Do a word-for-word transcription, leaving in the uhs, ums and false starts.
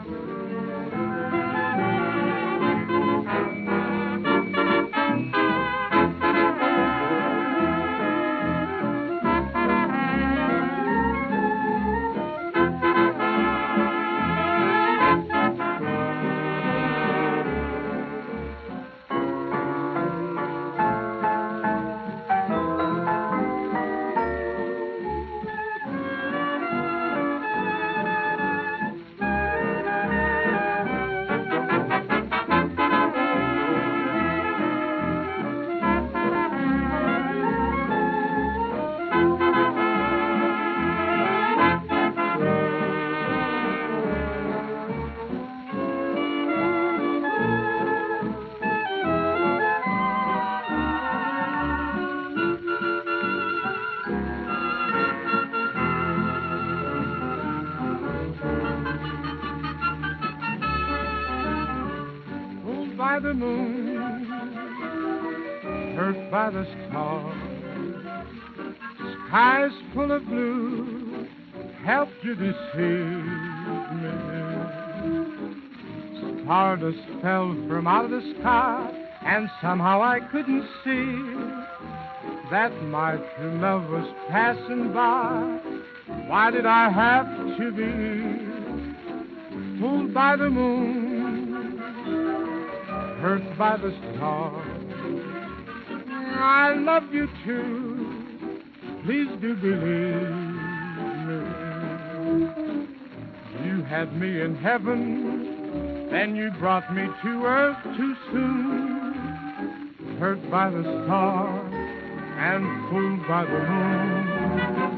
By the moon, hurt by the stars, skies full of blue helped you deceive me. Stardust fell from out of the sky, and somehow I couldn't see that my true love was passing by. Why did I have to be fooled by the moon, hurt by the stars? I love you too, please do believe me. You had me in heaven, then you brought me to earth too soon, hurt by the stars and fooled by the moon.